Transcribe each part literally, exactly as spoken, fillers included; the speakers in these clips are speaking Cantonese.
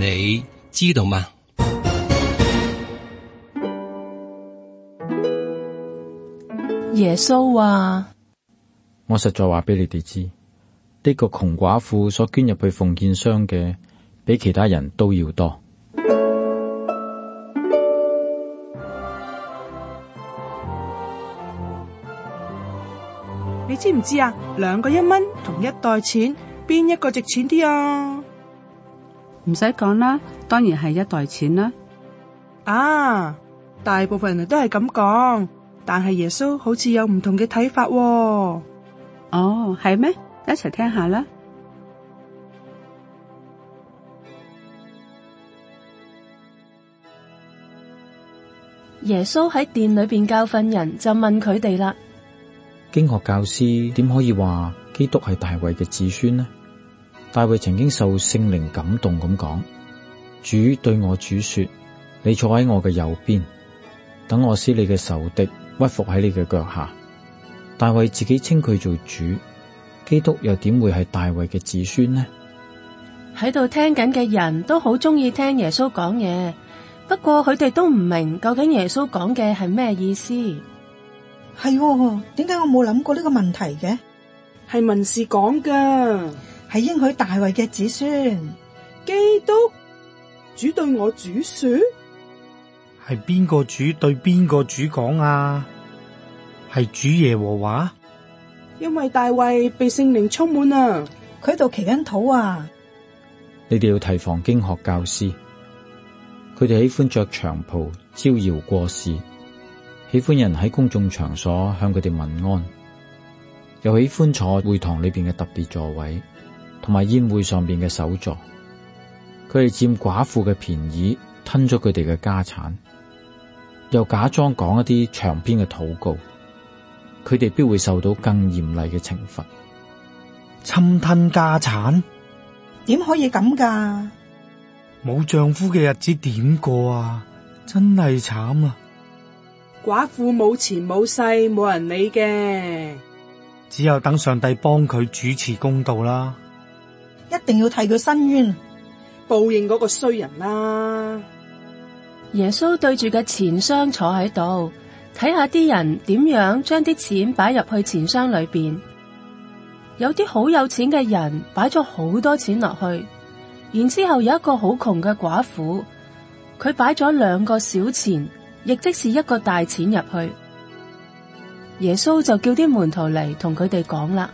你知道嗎？ 耶穌話： 我實在話俾你哋知，呢個窮寡婦所捐入去奉獻箱嘅，比其他人都要多。 你知唔知啊？兩個一蚊同一袋錢，邊一個值錢啲啊？ 唔使講啦，當然係一袋錢啦。 啊，大部分人都係咁講，但係耶穌好似有唔同嘅睇法喎。 哦，係咩？一齊聽下啦。 耶穌喺殿裏邊教訓人，就問佢哋啦。 經學教師點可以話基督係大衛嘅子孫呢？大衛曾經受聖靈感動咁講：主對我主說，你坐喺我嘅右邊，等我使你嘅仇敵屈服喺你嘅腳下。大衛自己稱佢做主，基督又點會係大衛嘅子孫呢？ 喺度聽緊嘅人都好中意聽耶穌講嘢，不過佢哋都唔明究竟耶穌講嘅係咩意思。 係喎，點解我冇諗過呢個問題嘅？ 係文士講噶， 係應許大衛嘅子孫。 基督主對我主說， 係邊個主對邊個主講啊？係主耶和華。 因為大衛被聖靈充滿啊， 佢喺度祈緊禱啊。 你哋要提防經學教師，佢哋喜歡着長袍招搖過市，喜歡人喺公眾場所向佢哋問安，又喜歡坐會堂裏邊嘅特別座位，同埋宴會上邊嘅首座。佢哋佔寡婦嘅便宜，吞咗佢哋嘅家產，又假裝講一啲長篇嘅禱告。佢哋必會受到更嚴厲嘅懲罰。 侵吞家產， 點可以咁噶？ 冇丈夫嘅日子點過啊？真係慘啊！ 寡婦冇錢冇勢，冇人理嘅， 只有等上帝幫佢主持公道啦。 一定要替佢申冤， 報應嗰個衰人啦。 耶穌對住個錢箱坐喺度，睇下啲人點樣將啲錢擺入去錢箱裏邊。有啲好有錢嘅人擺咗好多錢落去，然之後有一個好窮嘅寡婦，佢擺咗兩個小錢，亦即是一個大錢入去。耶穌就叫啲門徒嚟同佢哋講啦。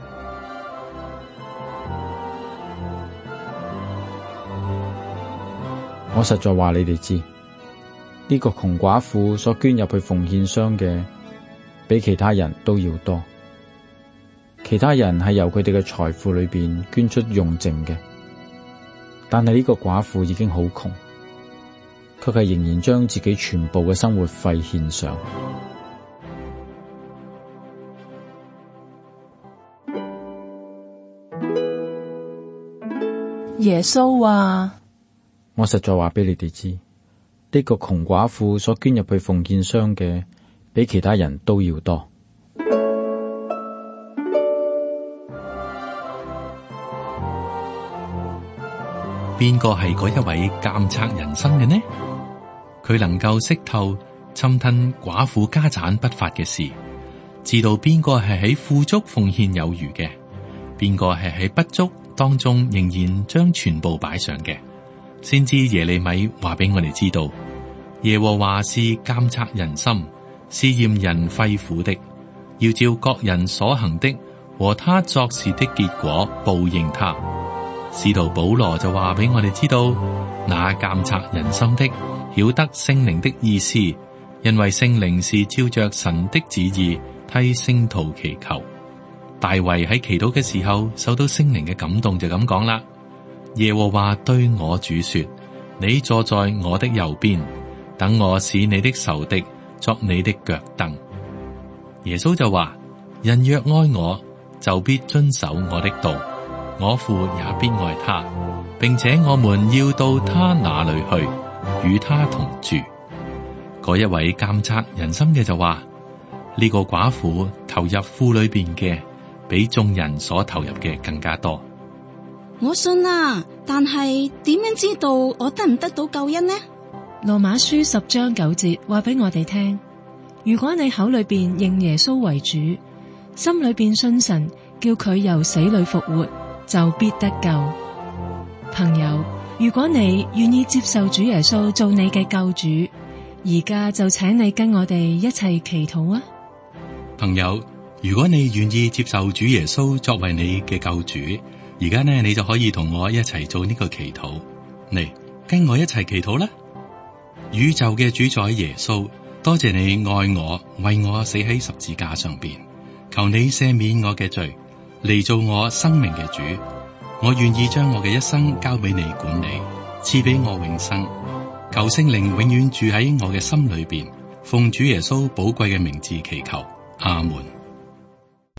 我實在話你哋知，呢個窮寡婦所捐入去奉獻箱嘅，比其他人都要多。其他人係由佢哋嘅財富裏邊捐出用剩嘅，但係呢個寡婦已經好窮，卻係仍然將自己全部嘅生活費獻上。 耶穌話： 我實在話俾你哋知，呢個窮寡婦所捐入去奉獻箱嘅，比其他人都要多。 邊個係嗰一位監察人心嘅呢？佢能夠識透侵吞寡婦家產不法嘅事，知道邊個係喺富足奉獻有餘嘅，邊個係喺不足當中仍然將全部擺上嘅。先知耶利米話俾我哋知道，耶和華是監察人心、試驗人肺腑的，要照各人所行的和他作事的結果報應他。使徒保羅就話俾我哋知道，那監察人心的曉得聖靈的意思，因為聖靈是照着神的旨意替聖徒祈求。大衛喺祈禱嘅時候受到聖靈嘅感動，就咁講啦：耶和華對我主說，你坐在我的右邊，等我使你的仇敵作你的腳凳。耶穌就話：人若愛我，就必遵守我的道，我父也必愛他，並且我們要到他那裏去，與他同住。嗰一位監察人心嘅就話：呢個寡婦投入庫裏邊嘅，比眾人所投入嘅更加多。 我信啊，但係點樣知道我得唔得到救恩呢？ 羅馬書十章九節話俾我哋聽，如果你口裏邊認耶穌為主，心裏邊信神，叫佢由死裏復活，就必得救。朋友，如果你願意接受主耶穌做你嘅救主，而家就請你跟我哋一齊祈禱啊！ 朋友，如果你願意接受主耶穌作為你嘅救主，而家呢，你就可以同我一齊做呢個祈禱。嚟，跟我一齊祈禱啦！宇宙嘅主宰耶穌，多謝你愛我，為我死喺十字架上邊，求你赦免我嘅罪，嚟做我生命嘅主。我願意將我嘅一生交俾你管理，賜俾我永生。求聖靈永遠住喺我嘅心裏邊，奉主耶穌寶貴嘅名字祈求，阿門。